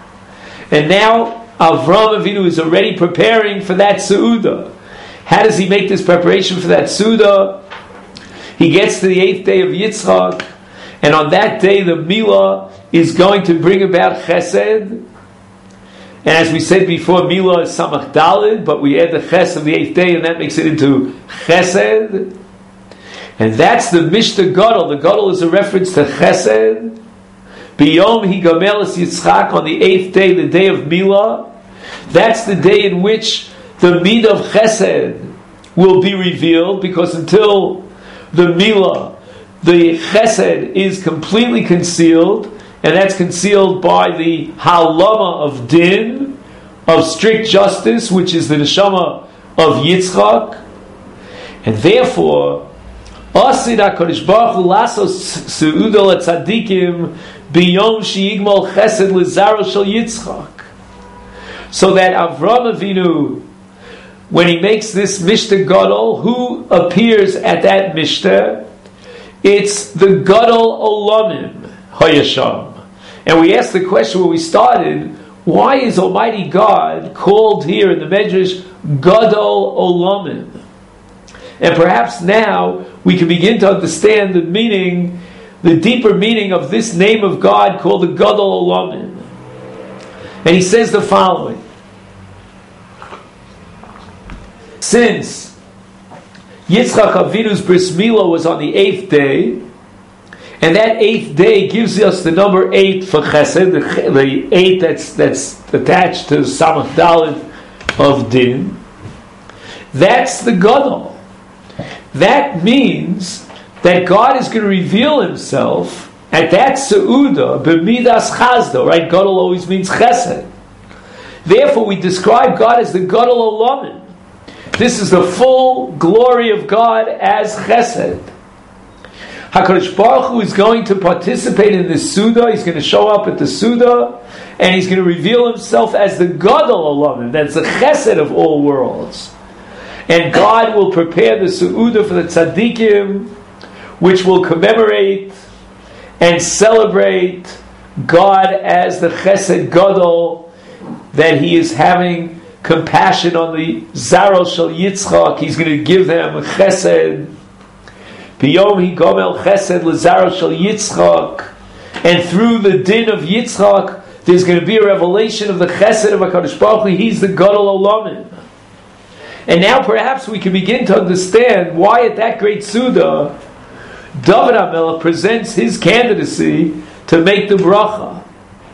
and now Avraham Avinu is already preparing for that Seudah. How does he make this preparation for that Seudah? He gets to the eighth day of Yitzchak, and on that day the Milah is going to bring about Chesed. And as we said before, Milah is Samach Dalid, but we add the Ches of the eighth day, and that makes it into Chesed. And that's the Mishta Gadol. The Gadol is a reference to Chesed. Biyom Higamel Es Yitzchak, on the eighth day, the day of Milah. That's the day in which the Midah of Chesed will be revealed, because until the Milah, the Chesed is completely concealed, and that's concealed by the halama of Din, of strict justice, which is the neshama of Yitzchak. And therefore, Asid HaKadosh Baruch Hu lasos seudah letzadikim biyom she'yigmol chesed lezaro shel Yitzchak. So that Avraham Avinu, when he makes this Mishta Gadol, who appears at that Mishta? It's the Gadol Olamim Hayasham. And we asked the question when we started, why is Almighty God called here in the Medrash Gadol Olamim? And perhaps now we can begin to understand the meaning, the deeper meaning of this name of God called the Gadol Olamim. And he says the following: since Yitzchak Avinu's bris milah was on the eighth day, and that eighth day gives us the number eight for Chesed, the, the eight that's that's attached to Samach Daled of Din. That's the Gadol. That means that God is going to reveal Himself at that Seudah b'midas chazdo. Right? Gadol always means Chesed. Therefore, we describe God as the Gadol Olamim, This is the full glory of God as Chesed. HaKadosh Baruch Hu is going to participate in the Suda. He's going to show up at the Suda, and he's going to reveal himself as the Gadol Olamim. That's the Chesed of all worlds. And God will prepare the Su'uda for the Tzaddikim, which will commemorate and celebrate God as the Chesed Gadol, that He is having compassion on the Zaro Shel Yitzchak. He's going to give them Chesed. B'yom Hi Gomel Chesed LeZaro Shel Yitzchak. And through the din of Yitzchak, there's going to be a revelation of the Chesed of HaKadosh Baruch Hu. He's the Gadol Olamim. And now perhaps we can begin to understand why at that great Suda, David HaMelech presents his candidacy to make the bracha.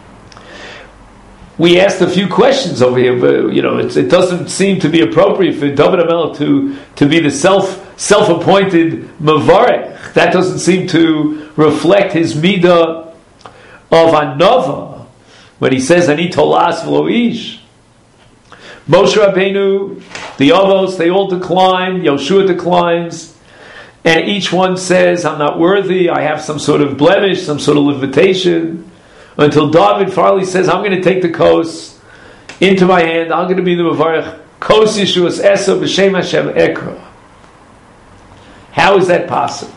We asked a few questions over here, but you know, it's, it doesn't seem to be appropriate for David HaMelech to, to be the self, self-appointed Mavarech. That doesn't seem to reflect his midah of Anova, when he says, Ani tolas v'lo ish. Moshe Rabbeinu, the Avos, they all decline, Yoshua declines, and each one says, I'm not worthy, I have some sort of blemish, some sort of limitation, until David finally says, I'm going to take the kos into my hand, I'm going to be the Mavarech, kos Yeshuas Esa b'shem Hashem Ekra. How is that possible?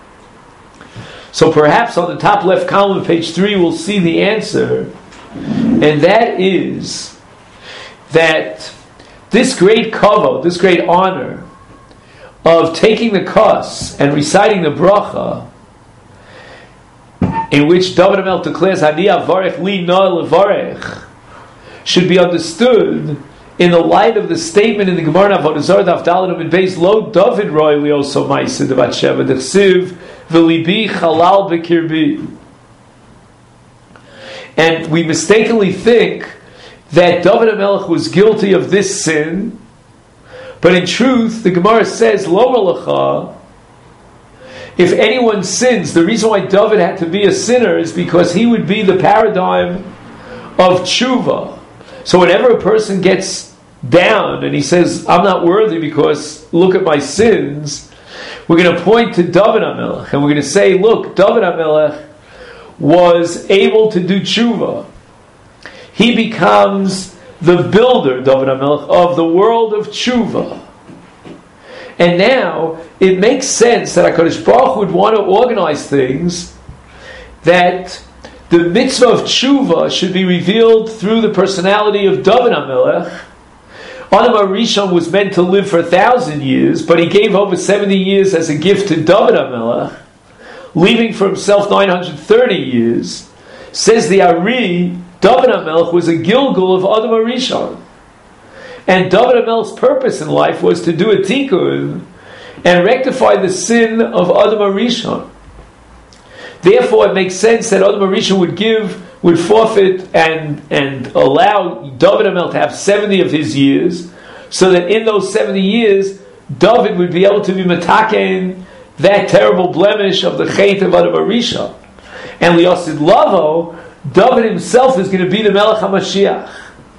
So perhaps on the top left column of page three, we'll see the answer, and that is that this great kavod, this great honor of taking the kos and reciting the bracha, in which David HaMelech declares Ani avarech li na levarech, should be understood in the light of the statement in the Gemara Avodah Zarah Daf Daled Amud Beis, Lo David Roy Lioso Ma'aseh de Batsheva Dechsiv v'libi chalal b'kirbi. And we mistakenly think that David HaMelech was guilty of this sin, but in truth, the Gemara says, Lo Melacha, if anyone sins, the reason why David had to be a sinner is because he would be the paradigm of tshuva. So whenever a person gets down and he says, I'm not worthy because look at my sins, we're going to point to David HaMelech and we're going to say, look, David HaMelech was able to do tshuva. He becomes the builder, David HaMelech, of the world of tshuva. And now, it makes sense that HaKadosh Baruch Hu would want to organize things that the mitzvah of tshuva should be revealed through the personality of David HaMelech. Adam HaRishon was meant to live for a thousand years, but he gave over seventy years as a gift to David HaMelech, leaving for himself nine hundred thirty years. Says the Ari, David HaMelech was a Gilgul of Adam HaRishon. And David HaMelech's purpose in life was to do a tikkun and rectify the sin of Adam HaRishon. Therefore, it makes sense that Adam HaRishon would give, would forfeit and, and allow David HaMelech to have seventy of his years, so that in those seventy years, David would be able to be mataken that terrible blemish of the Chet of Adam HaRishon. And Liyosid Lavo, David himself is going to be the Melech HaMashiach.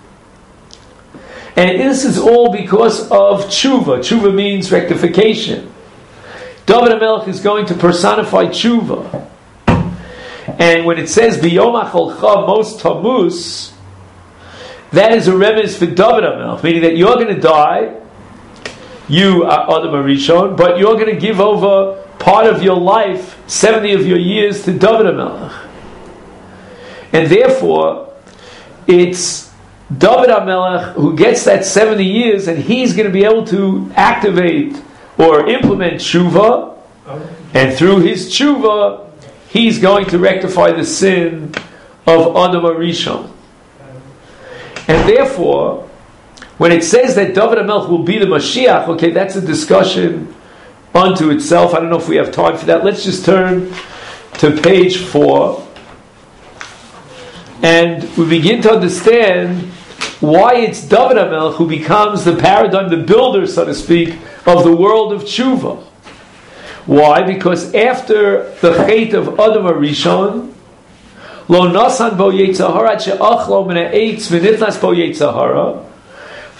And this is all because of tshuva. Tshuva means rectification. David HaMelech is going to personify tshuva. And when it says B'yom Acholcha Mos Tamus, that is a remez for David HaMelech, meaning that you're going to die, you are Adam HaRishon, but you're going to give over part of your life, seventy of your years, to David HaMelech. And therefore, it's David HaMelech who gets that seventy years, and he's going to be able to activate or implement tshuva, and through his tshuva, he's going to rectify the sin of Adam HaRishon. And therefore, when it says that David HaMelech will be the Mashiach, okay, that's a discussion unto itself. I don't know if we have time for that. Let's just turn to page four. And we begin to understand why it's David HaMelech who becomes the paradigm, the builder, so to speak, of the world of tshuva. Why? Because after the Chet of Adam HaRishon, Lo nasan bo Yetzirah she'achlo min ha'etz v'nitnas bo Yetzirah,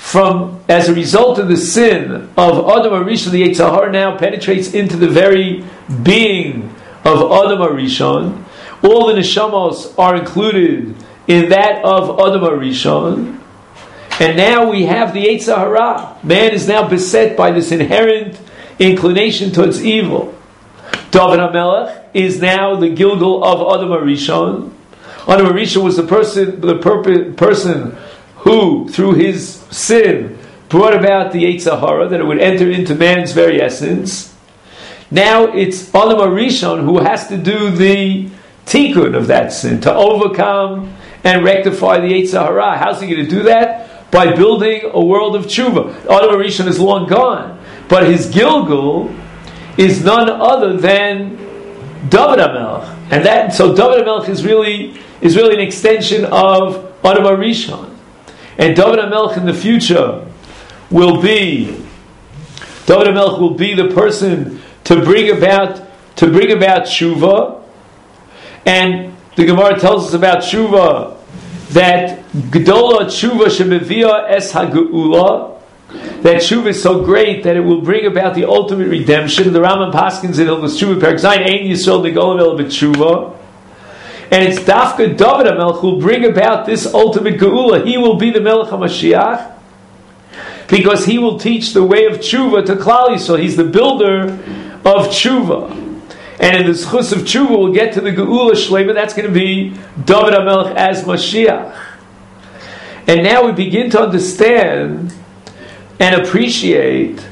from, as a result of the sin of Adam Arishon, the Yetzer Hara now penetrates into the very being of Adam Arishon. All the neshamos are included in that of Adam Arishon. And now we have the Yetzer Hara. Man is now beset by this inherent inclination towards evil. David HaMelech is now the Gilgal of Adam Arishon. Adam Arishon was the person, the purpose, person who, through his sin, brought about the Yetzer Hara, that it would enter into man's very essence. Now it's Adam Arishon who has to do the tikkun of that sin, to overcome and rectify the Yetzer Hara. How's he going to do that? By building a world of tshuva. Adam Arishon is long gone, but his Gilgal is none other than David HaMelech, and that so David HaMelech is really is really an extension of Adam Arishon, and David HaMelech in the future will be David HaMelech will be the person to bring about to bring about tshuva, and the Gemara tells us about tshuva that Gdola tshuva shemevia es hageula, that tshuva is so great that it will bring about the ultimate redemption. The Rambam paskins in Hilchos Tshuva Perek Zayin Ein Yisrael Nigolim El B'Tshuva, and it's Dafka David HaMelech who will bring about this ultimate geula. He will be the Melech HaMashiach because he will teach the way of tshuva to Klal Yisrael. He's the builder of tshuva. And in the Zchus of Tshuva, we'll get to the Geula Shlema. That's going to be David HaMelech as Mashiach. And now we begin to understand and appreciate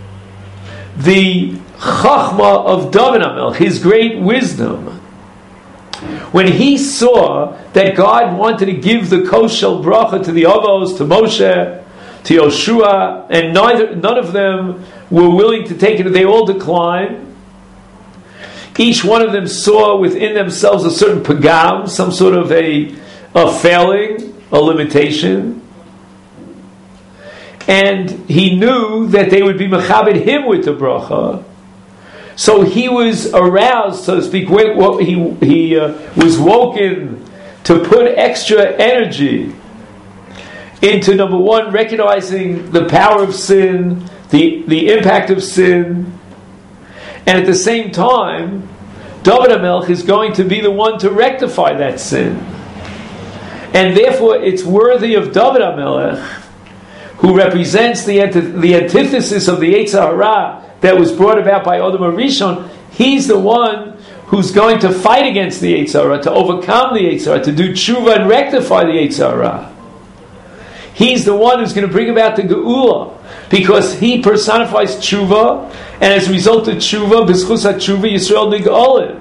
the Chachma of David HaMelech, his great wisdom. When he saw that God wanted to give the Koshel Bracha to the Avos, to Moshe, to Yoshua, and neither, none of them were willing to take it, they all declined. Each one of them saw within themselves a certain pagam, some sort of a, a failing, a limitation. And he knew that they would be mechabed him with the bracha. So he was aroused, so to speak, he, he uh, was woken to put extra energy into, number one, recognizing the power of sin, the, the impact of sin, and at the same time, David HaMelech is going to be the one to rectify that sin. And therefore, it's worthy of David HaMelech, who represents the, antith- the antithesis of the Yetzer Hara that was brought about by Adam Arishon. He's the one who's going to fight against the Yetzer Hara, to overcome the Yetzer Hara, to do tshuva and rectify the Yetzer Hara. He's the one who's going to bring about the Geula, because he personifies tshuva, and as a result of tshuva, b'schus ha-tshuva, Yisrael nig'olim.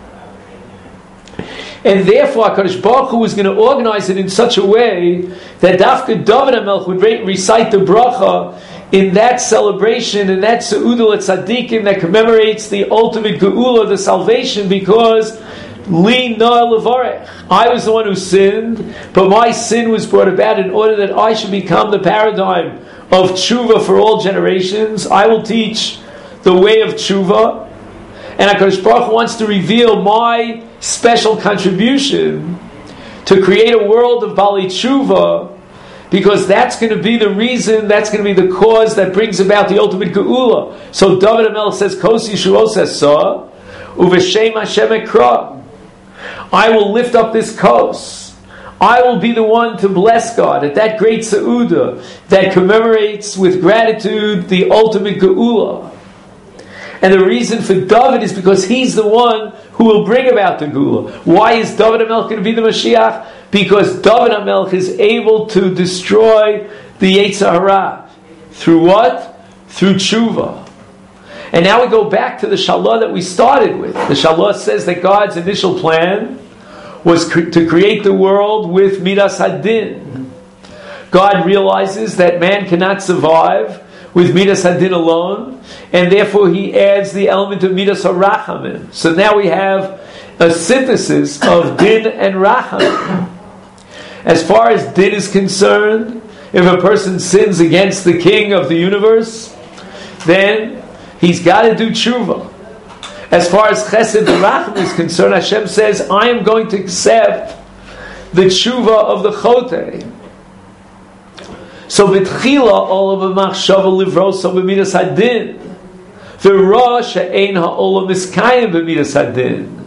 And therefore, HaKadosh Baruch Hu was going to organize it in such a way that Dafka David HaMelech would re- recite the bracha in that celebration, in that Se'udah Tzadikim that commemorates the ultimate Geula, the salvation, because Li na levarech. I was the one who sinned, but my sin was brought about in order that I should become the paradigm of tshuva for all generations. I will teach the way of tshuva, and HaKadosh Baruch Hu wants to reveal my special contribution to create a world of Bali Tshuva, because that's going to be the reason, that's going to be the cause that brings about the ultimate Geula. So David HaMelech says, Kos Yishuos Esa, Uveshem Hashem Ekra. I will lift up this kos. I will be the one to bless God at that great Seudah that commemorates with gratitude the ultimate Geula. And the reason for David is because he's the one who will bring about the Geula. Why is David HaMelech going to be the Mashiach? Because David HaMelech is able to destroy the Yetzer Hara. Through what? Through tshuva. And now we go back to the Shalah that we started with. The Shalah says that God's initial plan was cre- to create the world with Midas Hadin. God realizes that man cannot survive with Midas Hadin alone, and therefore he adds the element of Midas HaRachamim. So now we have a synthesis of Din and Rachamim. As far as Din is concerned, if a person sins against the King of the universe, then he's got to do tshuva. As far as Chesed and Rachamim is concerned, Hashem says, I am going to accept the tshuva of the Chotei. So b'tchila all of a machshava livrosa b'midas hadin. V'ra she'ein ha'olam miskayim b'midas hadin.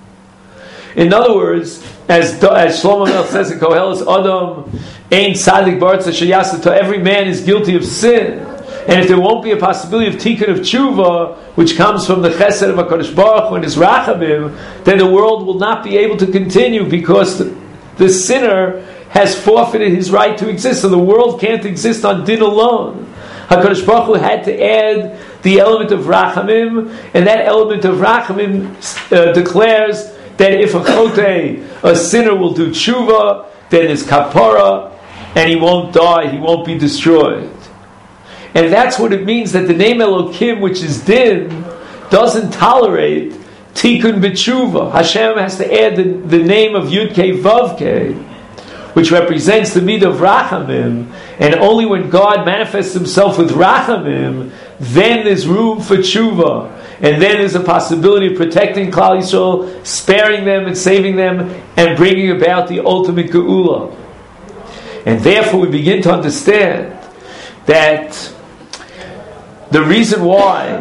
In other words, as as Shlomo Melech says in Koheles, Adam ein tzadik b'aretz sheyasa, to every man is guilty of sin. And if there won't be a possibility of tikkun of tshuva, which comes from the chesed of HaKadosh Baruch Hu and his rachamim, then the world will not be able to continue, because the, the sinner has forfeited his right to exist. So the world can't exist on din alone. HaKadosh Baruch Hu had to add the element of rachamim, and that element of rachamim uh, declares that if a chotei, a sinner, will do tshuva, then it's kapara, and he won't die, he won't be destroyed. And that's what it means that the name Elokim, which is din, doesn't tolerate tikkun b'tshuva. Hashem has to add the, the name of Yud-Kei Vav-Kei, which represents the midah of rachamim, and only when God manifests himself with rachamim, then there's room for tshuva, and then there's a possibility of protecting Klal Yisrael, sparing them and saving them, and bringing about the ultimate geula. And therefore we begin to understand that the reason why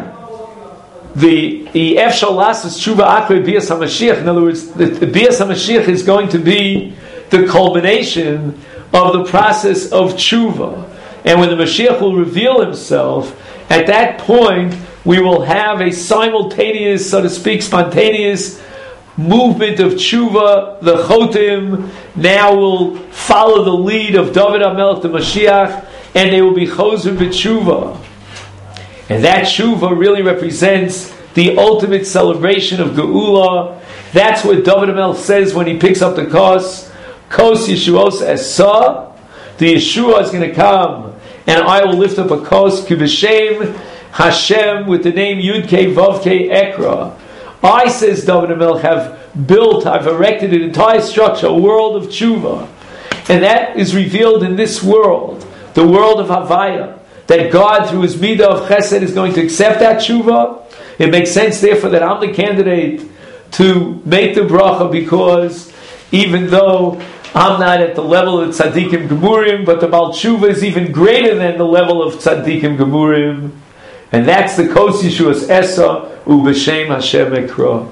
the Ef Shalas is Tshuva Akre Bias HaMashiach, in other words, the, the Bias HaMashiach is going to be the culmination of the process of Tshuva. And when the Mashiach will reveal himself, at that point we will have a simultaneous, so to speak, spontaneous movement of Tshuva. The Chotim now will follow the lead of David HaMelech, the Mashiach, and they will be Choser b'Tshuva. And that tshuva really represents the ultimate celebration of Geula. That's what David HaMelech says when he picks up the kos. Kos Yeshuos Esa. The Yeshua is going to come, and I will lift up a kos, Kibeshem Hashem, with the name Yud-Kei Vav-Kei Ekra. I, says David HaMelech, have built, I've erected an entire structure, a world of tshuva. And that is revealed in this world, the world of Havaya. That God, through his midah of chesed, is going to accept that tshuva. It makes sense, therefore, that I'm the candidate to make the bracha, because even though I'm not at the level of tzaddikim gemurim, but the Baal Tshuva is even greater than the level of tzaddikim gemurim. And that's the Kos Yeshuas Esa, Ubeshem Hashem Ekra.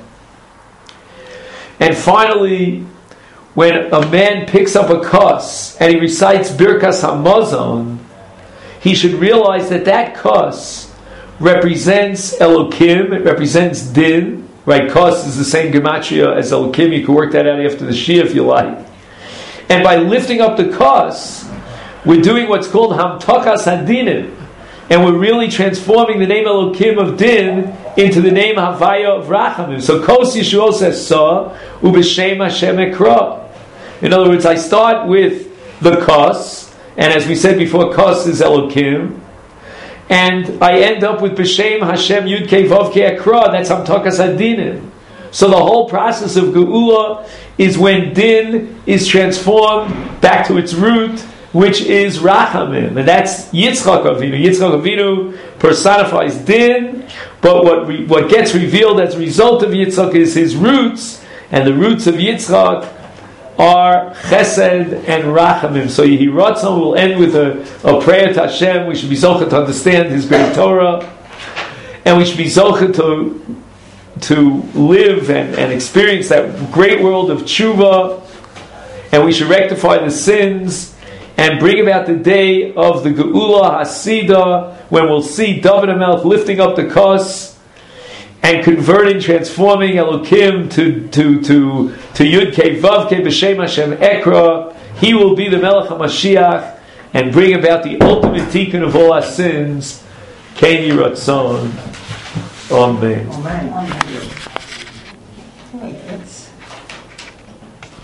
And finally, when a man picks up a kos and he recites Birkas HaMazon, he should realize that that kos represents Elokim, it represents din, right? Kos is the same gematria as Elokim. You can work that out after the Shia if you like. And by lifting up the kos, we're doing what's called Hamtakas Hadinim, and we're really transforming the name Elokim of din into the name Havaya of Rachamim. So Kos Yeshuos Esa Ubeshem Hashem Ekra. In other words, I start with the kos, and as we said before, kos is Elokim, and I end up with B'Shem Hashem Yud Kei Vav Kei Ekra. That's Hamtakas Hadinim. So the whole process of Geula is when din is transformed back to its root, which is Rachamim, and that's Yitzchak Avinu. Yitzchak Avinu personifies din, but what re, what gets revealed as a result of Yitzchak is his roots, and the roots of Yitzchak are Chesed and Rachamim. So Yehi Ratzon will end with a, a prayer to Hashem. We should be zocheh to understand His great Torah, and we should be zocheh to to live and, and experience that great world of tshuva, and we should rectify the sins and bring about the day of the Geula Hasida, when we'll see David HaMelech lifting up the kos and converting, transforming Elokim to to to to Yud Kei Vav Kei B'Shem Hashem Ekra. He will be the Melech HaMashiach and bring about the ultimate tikkun of all our sins. Ken Yiratzon. Amen. Amen.